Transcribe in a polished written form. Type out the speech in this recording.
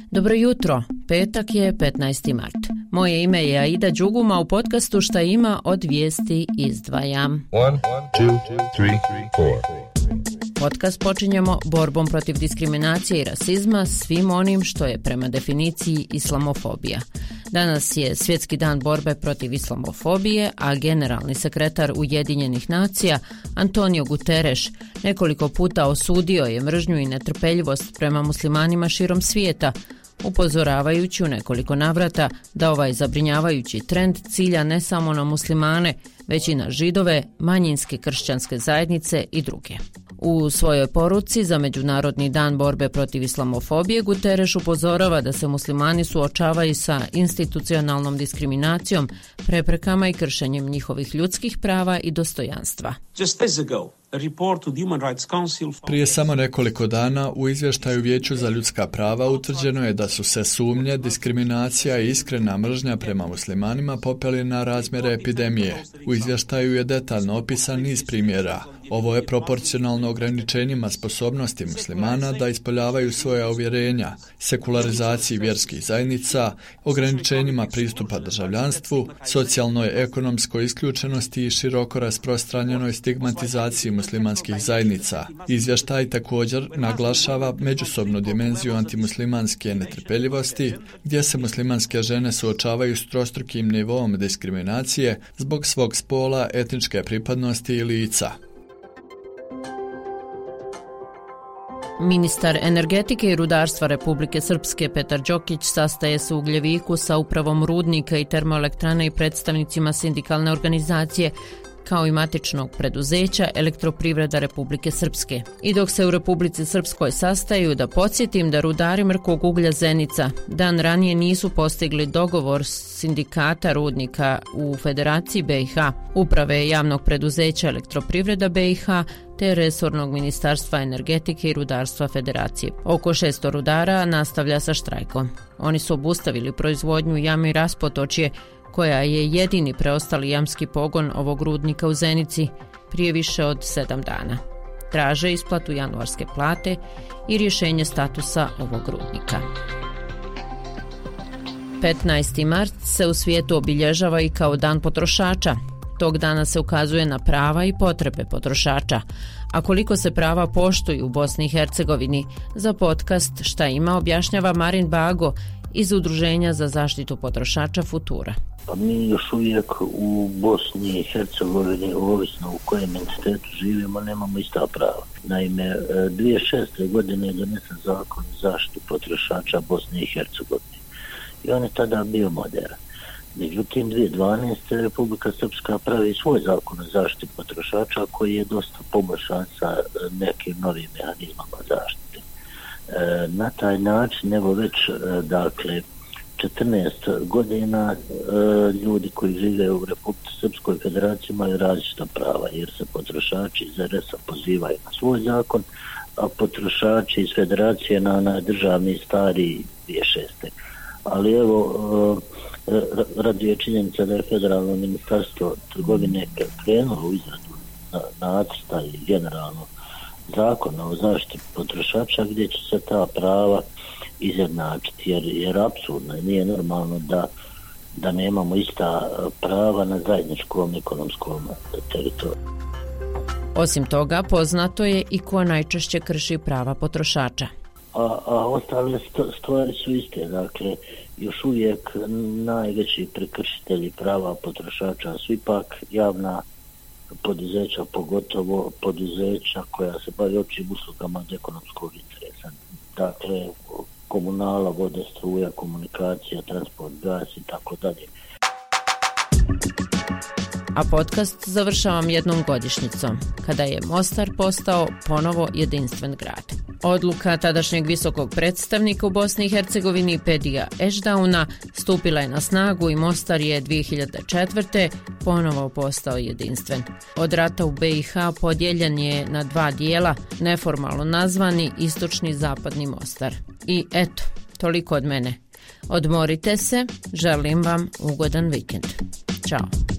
Dobro jutro, petak je 15. mart. Moje ime je Aida Đuguma, u podcastu Šta ima od vijesti izdvajam. 1, 2, 3, 4. Podcast počinjemo borbom protiv diskriminacije i rasizma, svim onim što je prema definiciji islamofobija. Danas je Svjetski dan borbe protiv islamofobije, a generalni sekretar Ujedinjenih nacija Antonio Guterres nekoliko puta osudio je mržnju i netrpeljivost prema muslimanima širom svijeta, upozoravajući u nekoliko navrata da ovaj zabrinjavajući trend cilja ne samo na muslimane, već i na židove, manjinske kršćanske zajednice i druge. U svojoj poruci za Međunarodni dan borbe protiv islamofobije Guterres upozorava da se muslimani suočavaju sa institucionalnom diskriminacijom, preprekama i kršenjem njihovih ljudskih prava i dostojanstva. Prije samo nekoliko dana u izvještaju Vijeću za ljudska prava utvrđeno je da su se sumnje, diskriminacija i iskrena mržnja prema muslimanima popeli na razmjere epidemije. U izvještaju je detaljno opisan niz primjera. Ovo je proporcionalno ograničenjima sposobnosti muslimana da ispoljavaju svoja uvjerenja, sekularizaciji vjerskih zajednica, ograničenjima pristupa državljanstvu, socijalnoj ekonomskoj isključenosti i široko rasprostranjenoj stigmatizaciji muslimanskih zajednica. Izvještaj također naglašava međusobnu dimenziju antimuslimanske netrpeljivosti, gdje se muslimanske žene suočavaju s trostrukim nivom diskriminacije zbog svog spola, etničke pripadnosti i lica. Ministar energetike i rudarstva Republike Srpske Petar Đokić sastaje se u Gljeviku sa upravom rudnika i termoelektrane i predstavnicima sindikalne organizacije, kao i matičnog preduzeća Elektroprivreda Republike Srpske. I dok se u Republici Srpskoj sastaju, da podsjetim da rudari mrkog uglja Zenica dan ranije nisu postigli dogovor sindikata rudnika u Federaciji BiH, uprave javnog preduzeća Elektroprivreda BiH te resornog ministarstva energetike i rudarstva Federacije. Oko 600 rudara nastavlja sa štrajkom. Oni su obustavili proizvodnju jame Raspotočje, koja je jedini preostali jamski pogon ovog rudnika u Zenici, prije više od 7 dana. Traže isplatu januarske plate i rješenje statusa ovog rudnika. 15. mart se u svijetu obilježava i kao dan potrošača. Tog dana se ukazuje na prava i potrebe potrošača. A koliko se prava poštuju u Bosni i Hercegovini, za podcast Šta ima objašnjava Marin Bago iz Udruženja za zaštitu potrošača Futura. Pa mi još uvijek u Bosni i Hercegovini, ovisno u kojem entitetu živimo, nemamo ista prava. Naime, 2006. godine je donesen zakon za zaštitu potrošača Bosne i Hercegovine i on je tada bio moderan. Međutim, 2012. Republika Srpska pravi svoj zakon o zaštiti potrošača koji je dosta poboljšan sa nekim novim mehanizmama zaštite. Na taj način, evo već, 14 godina ljudi koji žive u Republici Srpskoj Federaciji imaju različita prava, jer se potrošači iz RS-a pozivaju na svoj zakon, a potrošači iz Federacije na državni stari 2006. Ali evo, raduje činjenica da je Federalno ministarstvo trgovine krenulo u izradu nacrta i generalno zakona o zaštiti potrošača, gdje će se ta prava izjednačiti, jer apsurdno je, nije normalno da nemamo ista prava na zajedničkom ekonomskom teritoriju. Osim toga, poznato je i ko najčešće krši prava potrošača. A ostale stvari su iste, dakle, još uvijek najveći prekršitelji prava potrošača su ipak javna poduzeća, pogotovo poduzeća koja se bave općim uslugama od ekonomskog interesa. Dakle, komunala, vode, struja, komunikacija, transport, gas i tako dalje. A podcast završavam jednom godišnjicom, kada je Mostar postao ponovo jedinstven grad. Odluka tadašnjeg visokog predstavnika u Bosni i Hercegovini Pedija Ešdauna stupila je na snagu i Mostar je 2004. ponovo postao jedinstven. Od rata u BiH podijeljen je na dva dijela, neformalno nazvani istočni i zapadni Mostar. I eto, toliko od mene. Odmorite se, želim vam ugodan vikend. Ćao.